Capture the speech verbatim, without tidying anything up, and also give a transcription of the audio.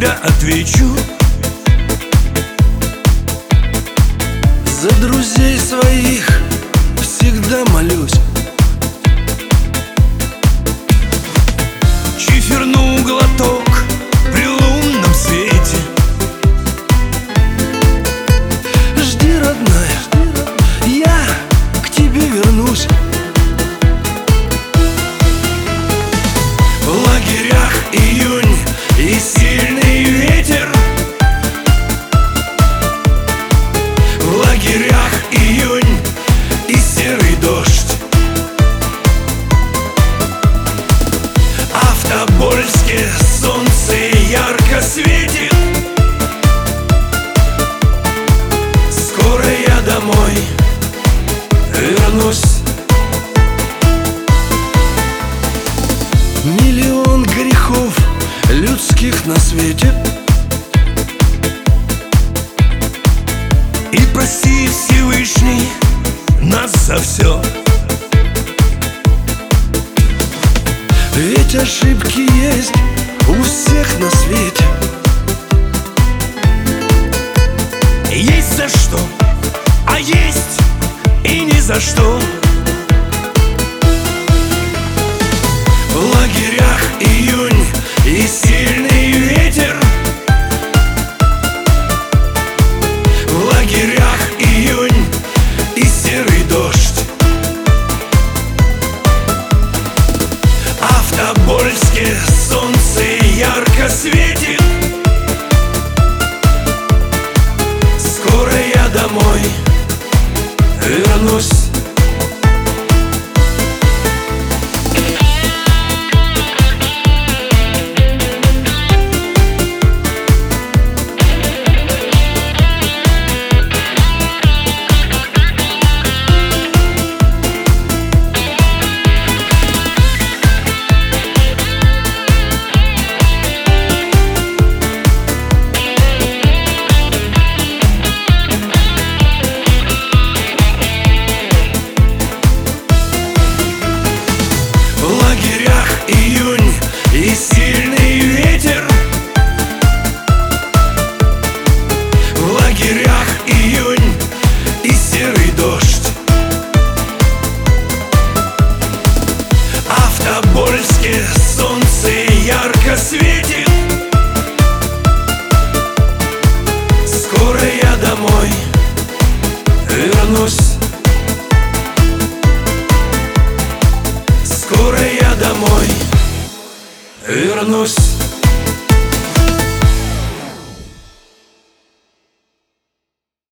тебя отвечу. За друзей своих всегда молюсь. Чиферну глоток при лунном свете. Жди, родная, я к тебе вернусь. В лагерях июнь и сильный ветер. В лагерях июнь и серый дождь. А в Тобольске солнце ярко светит. Скоро я домой вернусь. Миллион грехов людских на свете, И прости, Всевышний, нас за все. ведь ошибки есть у всех на свете. Есть за что, а есть и ни за что. В лагерях июнь и сильный ветер. В лагерях июнь и серый дождь. А в Тобольске солнце ярко светит. Скоро я домой вернусь. В лагерях июнь и сильный ветер. В лагерях июнь и серый дождь. А в Тобольске солнце ярко светит. Скоро я домой вернусь. Скоро я домой вернусь.